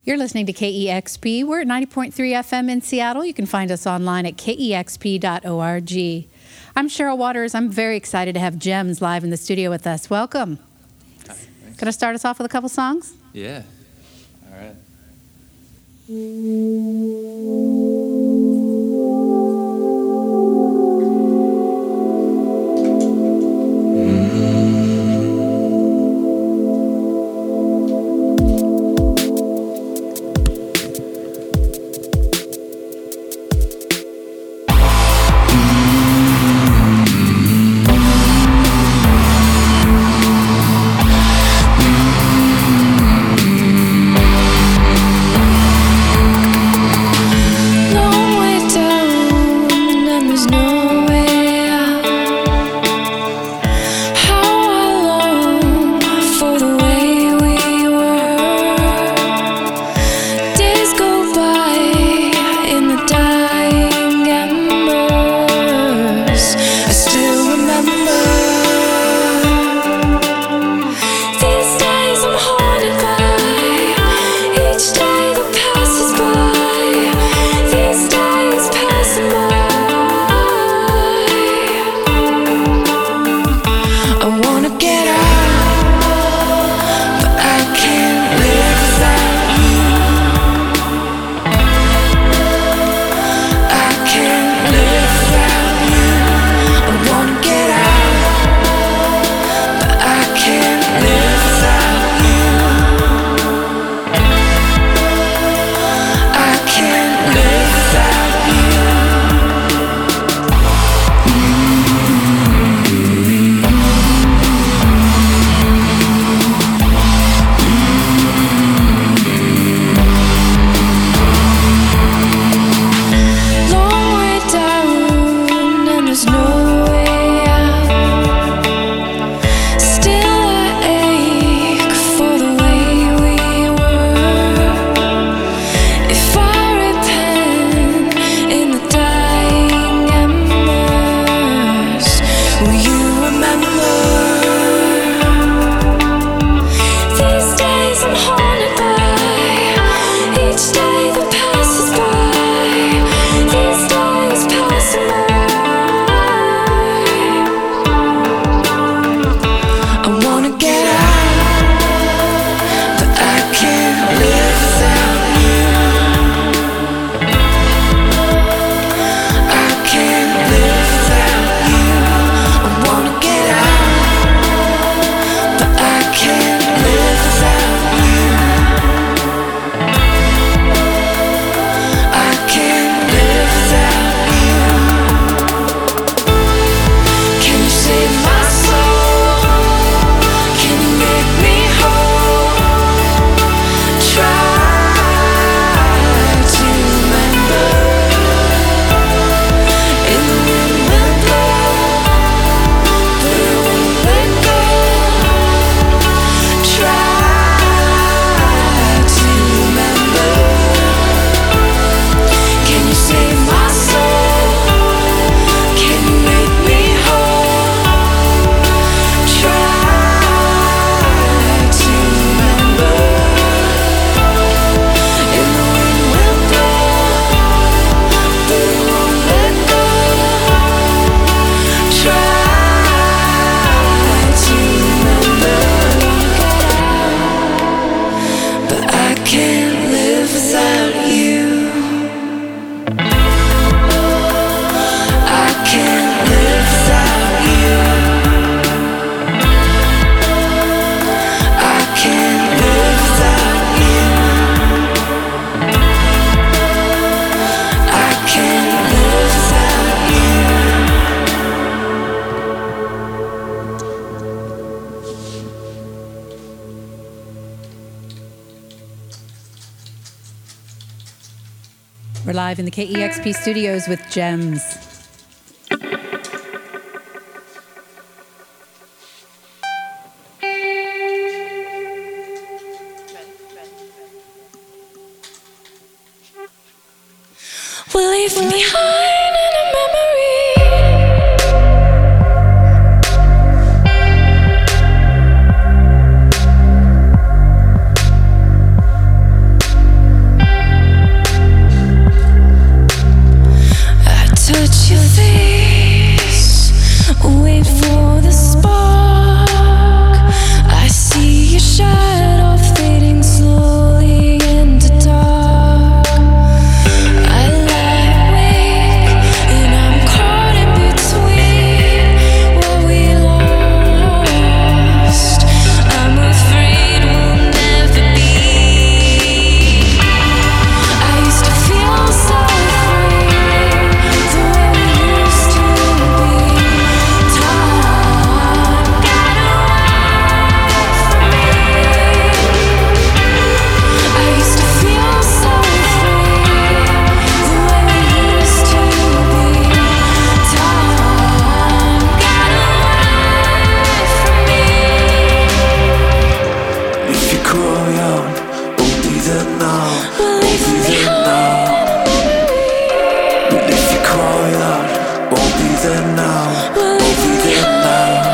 You're listening to KEXP. We're at 90.3 FM in Seattle. You can find us online at kexp.org. I'm Cheryl Waters. I'm very excited to have Gems live in the studio with us. Welcome. Going to start us off with a couple songs? Yeah. All right. We're live in the KEXP studios with Gems. We'll leave behind in a memory. now, won't leave me behind. Well, if you cry out, won't be there now, won't be there now.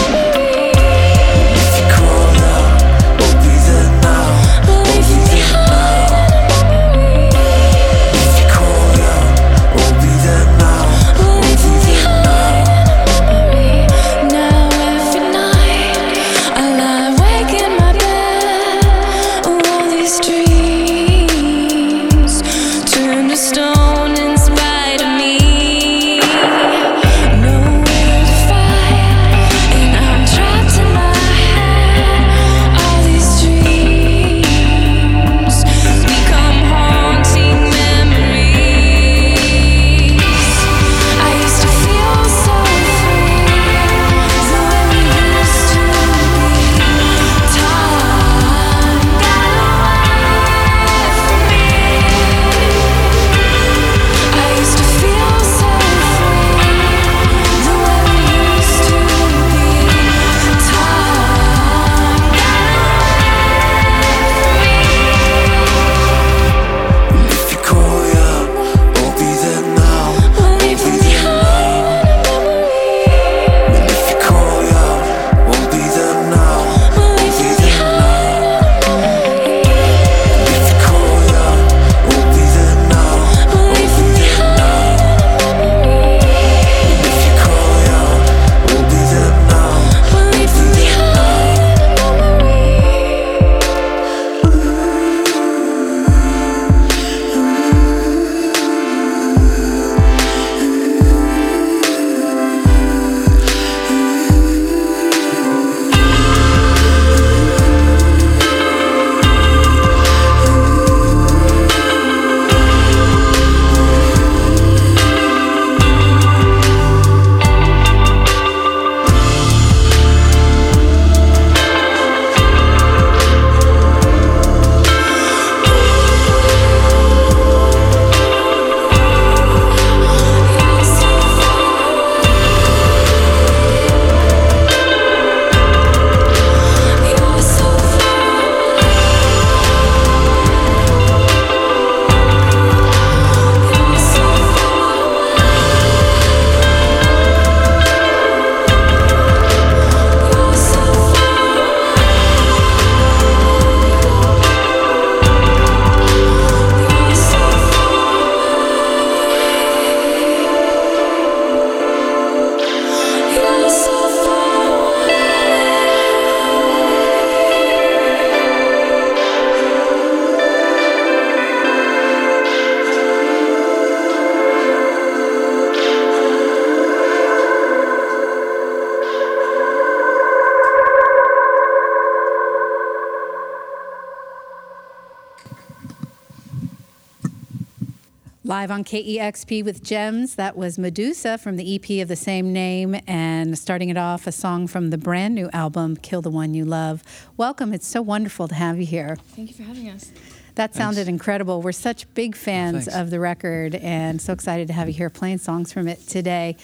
Live on KEXP with Gems, that was Medusa from the EP of the same name, and starting it off, a song from the brand new album, Kill the One You Love. Welcome, it's so wonderful to have you here. Thank you for having us. That sounded incredible. We're such big fans of the record and so excited to have you here playing songs from it today.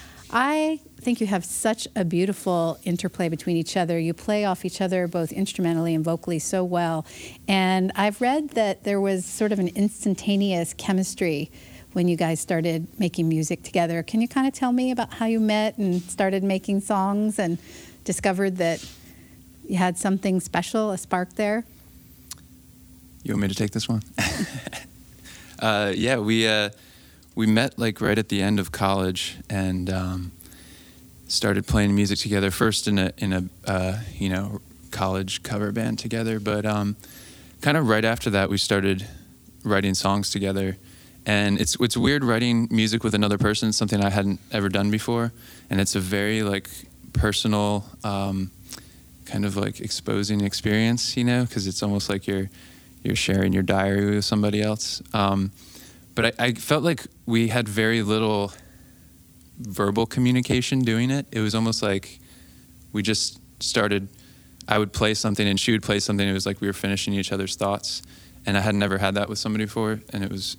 I think you have such a beautiful interplay between each other. You play off each other both instrumentally and vocally so well. And I've read that there was sort of an instantaneous chemistry when you guys started making music together. Can you kind of tell me about how you met and started making songs and discovered that you had something special, a spark there? You want me to take this one? Yeah, we met like right at the end of college and started playing music together. First in a college cover band together, but kind of right after that we started writing songs together. And it's weird writing music with another person. It's something I hadn't ever done before, and it's a very like personal, kind of like exposing experience, because it's almost like you're sharing your diary with somebody else. But I felt like we had very little verbal communication doing it. It was almost like we just started, I would play something and she would play something. It was like we were finishing each other's thoughts. And I had never had that with somebody before. And it was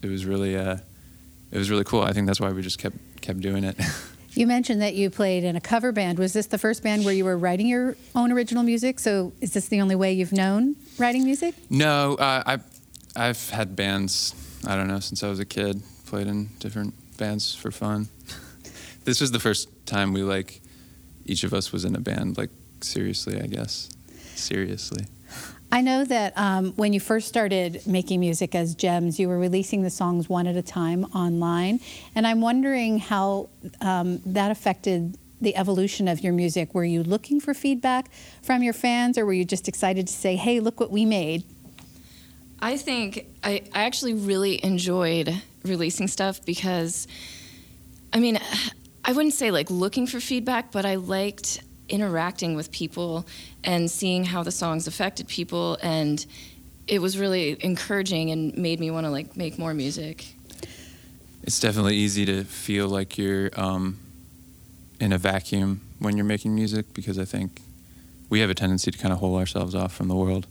really cool. I think that's why we just kept doing it. You mentioned that you played in a cover band. Was this the first band where you were writing your own original music? So is this the only way you've known writing music? No, I've had bands, I don't know, since I was a kid, played in different bands for fun. This was the first time we, like, each of us was in a band, like, seriously, I guess. Seriously. I know that when you first started making music as Gems, you were releasing the songs one at a time online. And I'm wondering how that affected the evolution of your music. Were you looking for feedback from your fans, or were you just excited to say, hey, look what we made? I think I actually really enjoyed releasing stuff because, I mean, I wouldn't say like looking for feedback, but I liked interacting with people and seeing how the songs affected people, and it was really encouraging and made me want to like make more music. It's definitely easy to feel like you're in a vacuum when you're making music, because I think we have a tendency to kind of hold ourselves off from the world.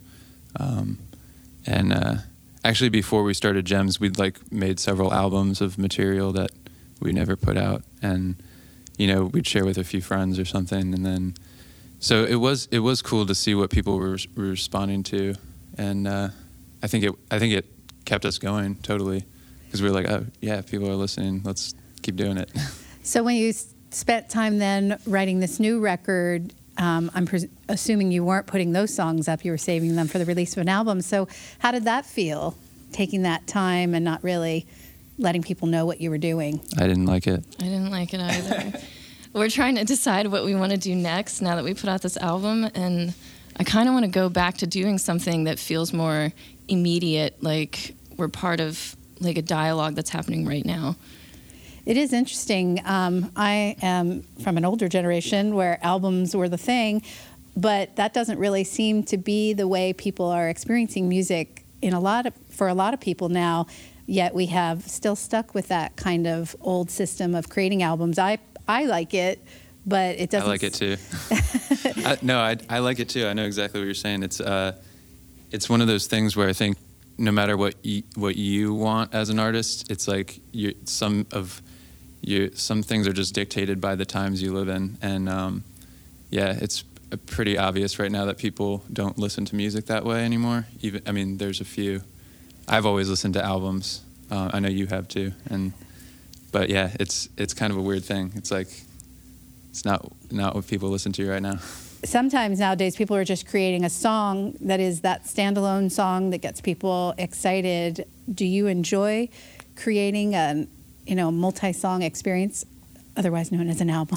Actually, before we started Gems, we'd like made several albums of material that we never put out, and you know, we'd share with a few friends or something, and then so it was cool to see what people were responding to, and I think it kept us going totally, because we were like, oh yeah, people are listening, let's keep doing it. So when you spent time then writing this new record, I'm assuming you weren't putting those songs up, you were saving them for the release of an album. So how did that feel, taking that time and not really letting people know what you were doing? I didn't like it. I didn't like it either. We're trying to decide what we want to do next now that we put out this album, and I kind of want to go back to doing something that feels more immediate, like we're part of like a dialogue that's happening right now. It is interesting. I am from an older generation where albums were the thing, but that doesn't really seem to be the way people are experiencing music for a lot of people now. Yet we have still stuck with that kind of old system of creating albums. I like it, but it doesn't. I like it too. I like it too. I know exactly what you're saying. It's one of those things where I think no matter what you want as an artist, it's like some things are just dictated by the times you live in, and it's pretty obvious right now that people don't listen to music that way anymore. There's a few. I've always listened to albums. I know you have too, but yeah, it's kind of a weird thing. It's like it's not what people listen to right now. Sometimes nowadays people are just creating a song that is that standalone song that gets people excited. Do you enjoy creating a multi-song experience, otherwise known as an album?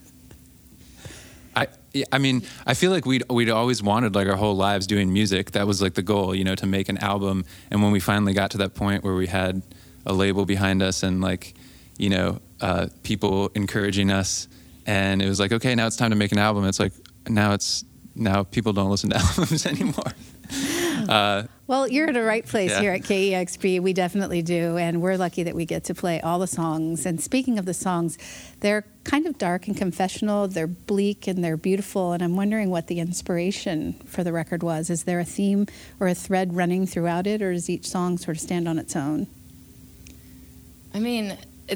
I feel like we'd always wanted like our whole lives doing music. That was like the goal, to make an album. And when we finally got to that point where we had a label behind us and like, people encouraging us, and it was like, okay, now it's time to make an album. It's like now people don't listen to albums anymore. Well, you're at the right place here at KEXP. We definitely do, and we're lucky that we get to play all the songs. And speaking of the songs, they're kind of dark and confessional. They're bleak and they're beautiful, and I'm wondering what the inspiration for the record was. Is there a theme or a thread running throughout it, or does each song sort of stand on its own? I mean,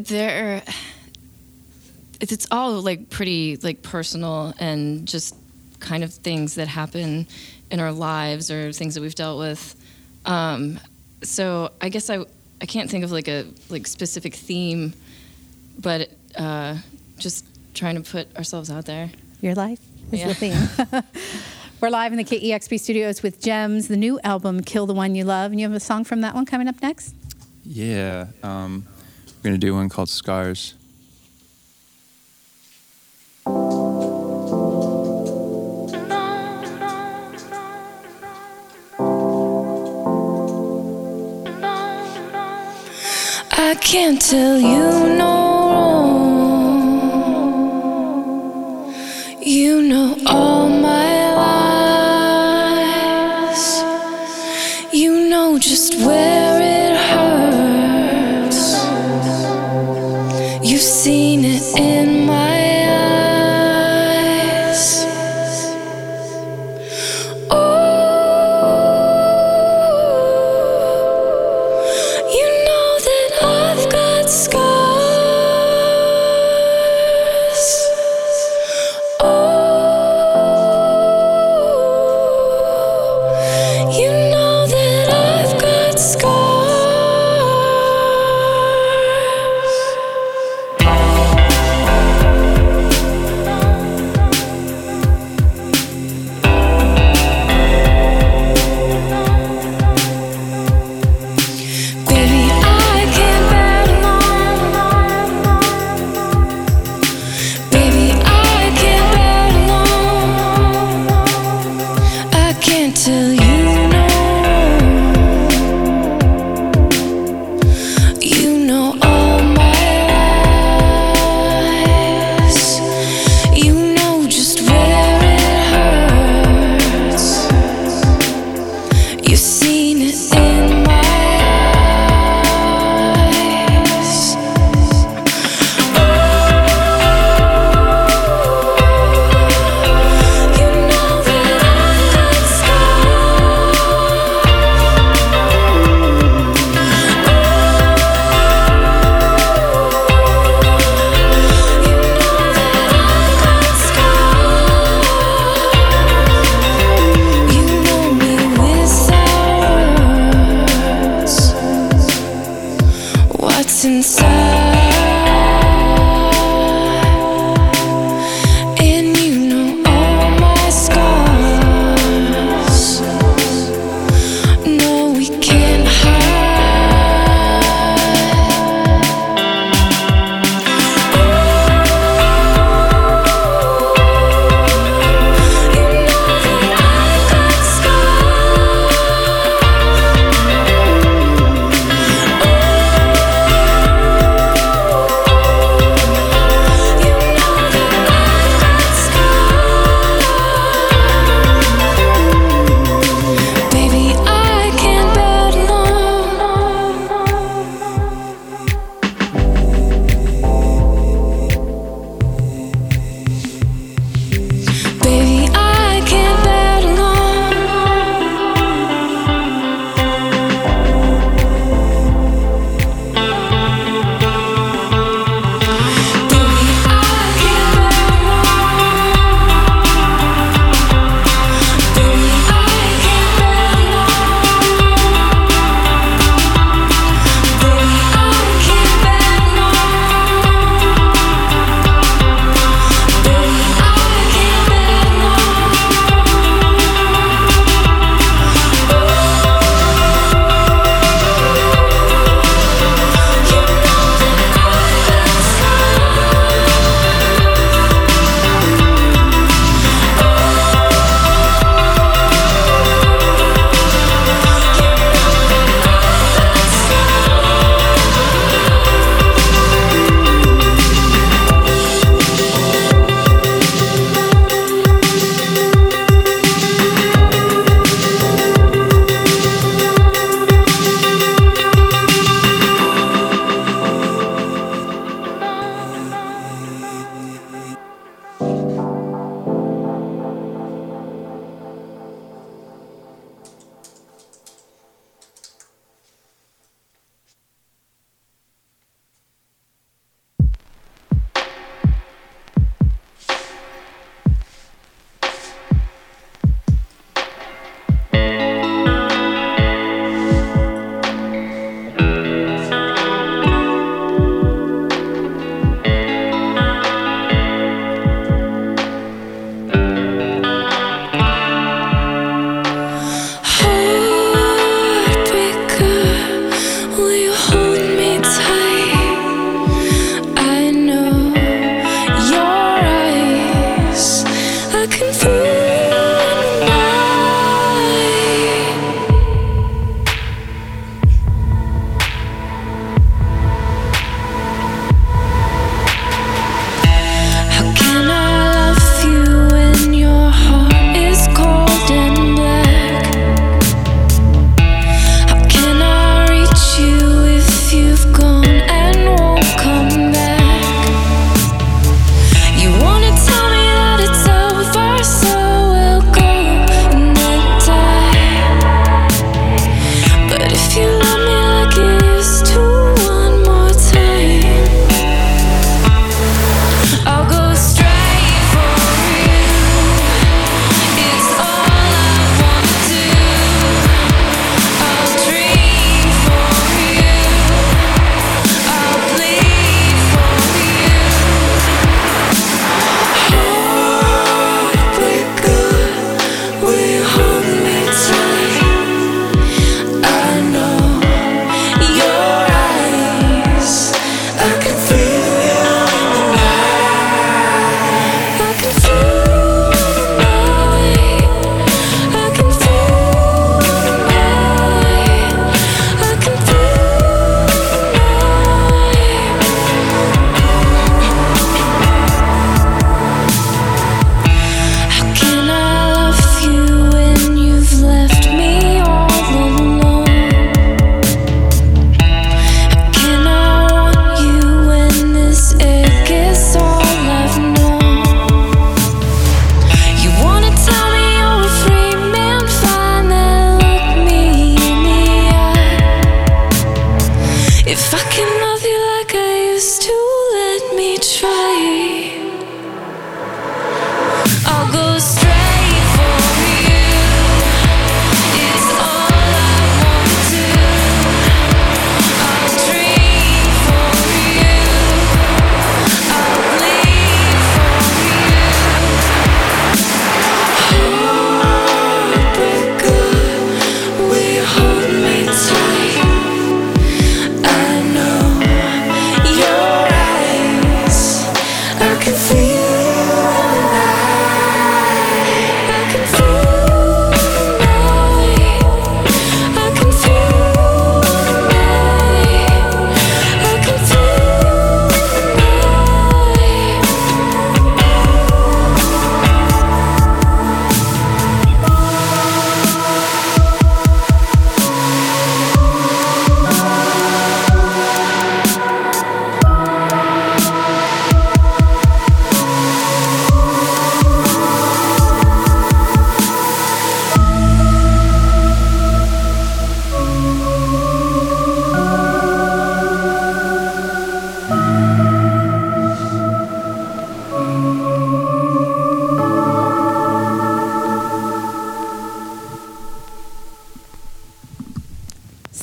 it's all like pretty like personal and just kind of things that happen in our lives or things that we've dealt with. So I guess I can't think of like a specific theme, but just trying to put ourselves out there. Your life is the theme. We're live in the KEXP studios with Gems, the new album, Kill the One You Love. And you have a song from that one coming up next? Yeah. We're going to do one called Scars. I can't tell you no wrong. You know all my lies. You know just where it hurts. You've seen it in my eyes. Scars.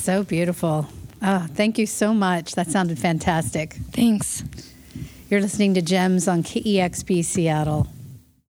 So beautiful. Oh, thank you so much. That sounded fantastic. Thanks. You're listening to Gems on KEXP Seattle.